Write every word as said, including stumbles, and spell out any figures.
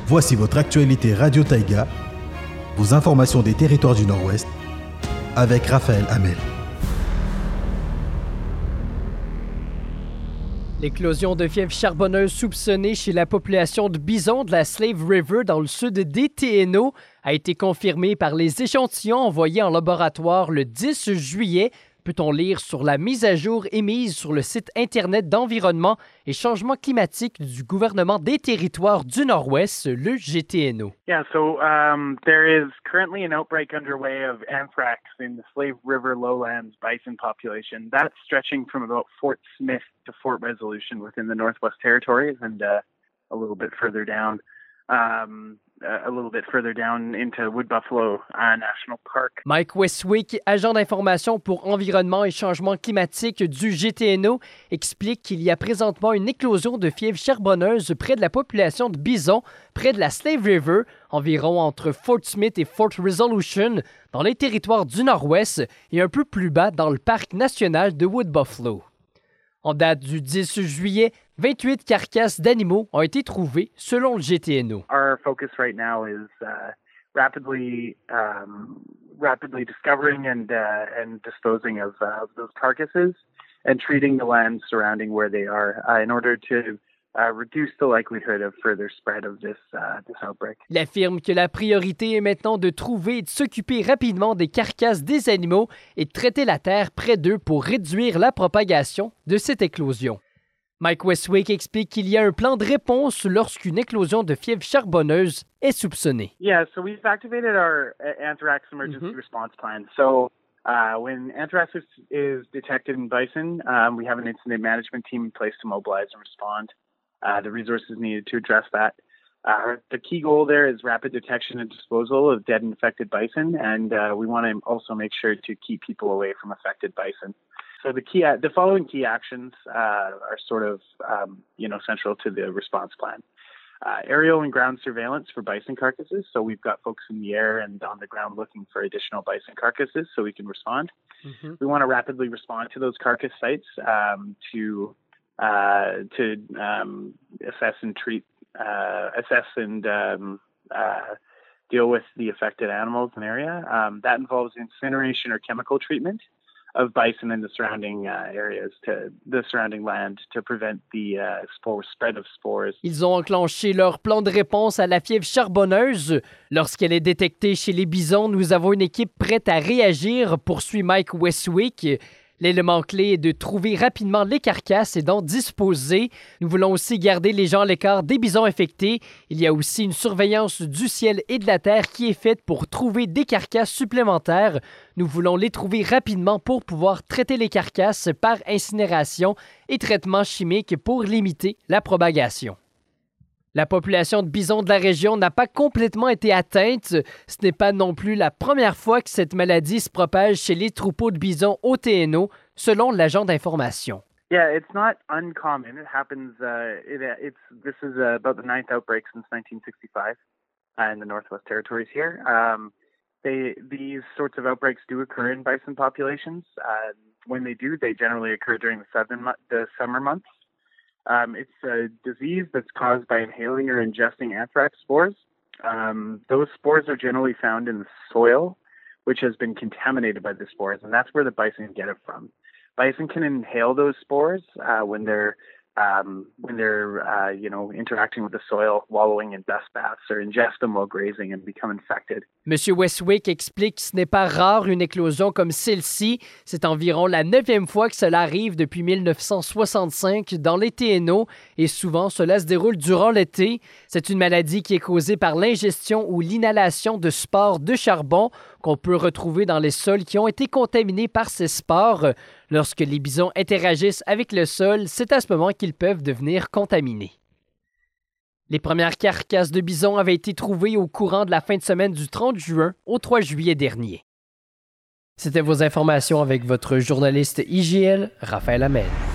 Voici votre actualité Radio Taïga, vos informations des territoires du Nord-Ouest, avec Raphaël Hamel. L'éclosion de fièvre charbonneuse soupçonnée chez la population de bisons de la Slave River dans le sud des T N O a été confirmée par les échantillons envoyés en laboratoire le dix juillet. Peut-on lire sur la mise à jour émise sur le site Internet d'Environnement et Changement climatique du gouvernement des territoires du Nord-Ouest, le G T N O. Yeah, so um, there is currently an outbreak underway of anthrax in the Slave River lowlands bison population. That's stretching from about Fort Smith to Fort Resolution within the Northwest Territories and uh, a little bit further down. Um, a little bit further down into Wood Buffalo uh, National Park. Mike Westwick, agent d'information pour environnement et changement climatique du G T N O, explique qu'il y a présentement une éclosion de fièvre charbonneuse près de la population de bisons, près de la Slave River, environ entre Fort Smith et Fort Resolution, dans les territoires du Nord-Ouest et un peu plus bas dans le parc national de Wood Buffalo. En date du dix juillet, vingt-huit carcasses d'animaux ont été trouvées selon le G T N O. Our focus right now is uh, rapidly, um, rapidly discovering and uh, and disposing of uh, those carcasses and treating the lands surrounding where they are uh, in order to uh, reduce the likelihood of further spread of this uh, this outbreak. Il affirme que la priorité est maintenant de trouver et de s'occuper rapidement des carcasses des animaux et de traiter la terre près d'eux pour réduire la propagation de cette éclosion. Mike Westwick explique qu'il y a un plan de réponse lorsqu'une éclosion de fièvre charbonneuse est soupçonnée. Yeah, so we've activated our anthrax emergency mm-hmm. response plan. So uh, when anthrax is, is detected in bison, um, we have an incident management team in place to mobilize and respond. Uh, the resources needed to address that. Uh, the key goal there is rapid detection and disposal of dead and infected bison, and uh, we want to also make sure to keep people away from affected bison. So the key, the following key actions uh, are sort of, um, you know, central to the response plan. Uh, aerial and ground surveillance for bison carcasses. So we've got folks in the air and on the ground looking for additional bison carcasses so we can respond. Mm-hmm. We want to rapidly respond to those carcass sites um, to uh, to um, assess and treat, uh, assess and um, uh, deal with the affected animals in the area. Um, that involves incineration or chemical treatment of bison in the surrounding uh, areas, to the surrounding land, to prevent the uh, spore, spread of spores. Ils ont enclenché leur plan de réponse à la fièvre charbonneuse. Lorsqu'elle est détectée chez les bisons, nous avons une équipe prête à réagir, poursuit Mike Westwick. L'élément clé est de trouver rapidement les carcasses et d'en disposer. Nous voulons aussi garder les gens à l'écart des bisons infectés. Il y a aussi une surveillance du ciel et de la terre qui est faite pour trouver des carcasses supplémentaires. Nous voulons les trouver rapidement pour pouvoir traiter les carcasses par incinération et traitement chimique pour limiter la propagation. La population de bisons de la région n'a pas complètement été atteinte. Ce n'est pas non plus la première fois que cette maladie se propage chez les troupeaux de bisons au T N O, selon l'agent d'information. Yeah, it's not uncommon. It happens. Uh, it, it's this is uh, about the ninth outbreak since nineteen sixty-five uh, in the Northwest Territories here. Um, they these sorts of outbreaks do occur in bison populations. Uh, when they do, they generally occur during the southern mo- the summer months. Um, it's a disease that's caused by inhaling or ingesting anthrax spores. Um, those spores are generally found in the soil, which has been contaminated by the spores, and that's where the bison get it from. Bison can inhale those spores uh, when they're um, when they're uh, you know interacting with the soil, wallowing in dust baths, or ingest them while grazing and become infected. Monsieur Westwick explique que ce n'est pas rare une éclosion comme celle-ci. C'est environ la neuvième fois que cela arrive depuis mille neuf cent soixante-cinq dans les T N O et souvent cela se déroule durant l'été. C'est une maladie qui est causée par l'ingestion ou l'inhalation de spores de charbon qu'on peut retrouver dans les sols qui ont été contaminés par ces spores. Lorsque les bisons interagissent avec le sol, c'est à ce moment qu'ils peuvent devenir contaminés. Les premières carcasses de bisons avaient été trouvées au courant de la fin de semaine du trente juin au trois juillet dernier. C'était vos informations avec votre journaliste I G L, Raphaël Hamel.